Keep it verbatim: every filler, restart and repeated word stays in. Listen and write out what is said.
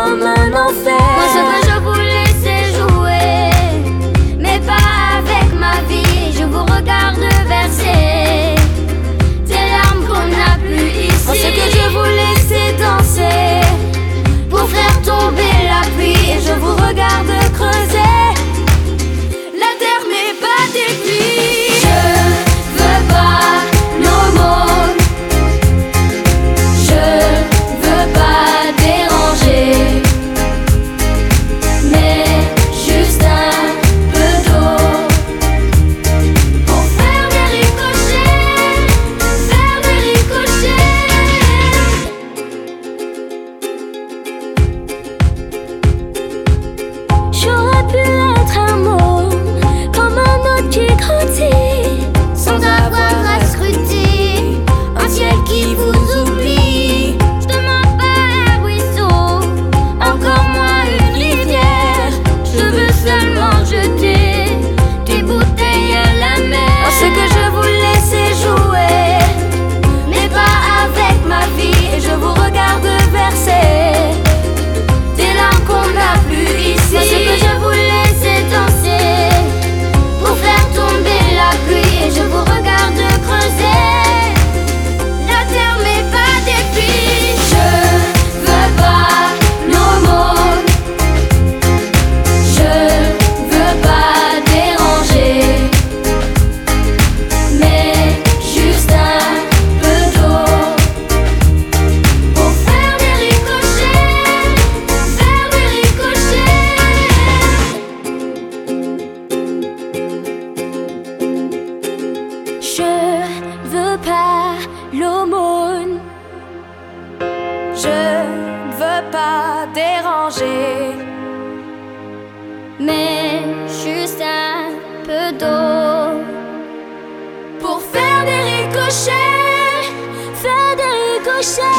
comme un enfer. Moi ce que je voulais c'est jouer, mais pas avec ma vie. Je vous regarde verser des larmes qu'on n'a plus ici. Moi ce que je voulais c'est danser pour faire tomber la pluie. Et je vous regarde creuser la terre mais pas des pluies. Je veux pas l'aumône, je veux pas déranger, mais juste un peu d'eau pour faire des ricochets, faire des ricochets. J'aurais pu être un mot comme un autre qui grandit Sans avoir à scruter un ciel qui vous oublie. Je demande pas un ruisseau, encore moins une rivière. Je veux seulement jeter des bouteilles à la mer. Moi ce que je voulais c'est jouer, Mais pas avec ma vie. et je vous regarde verser Des larmes qu'on n'a plus ici. Moi ce que je voulais c'est danser pour faire tomber la pluie. Et je vous regarde creuser la terre mais pas des pluies. Je veux pas l'aumône, je veux pas déranger, mais juste un peu d'eau pour faire des ricochets, faire des ricochets. Je veux pas l'aumône, je veux pas déranger, Mais juste un peu d'eau pour faire des ricochets, faire des ricochets.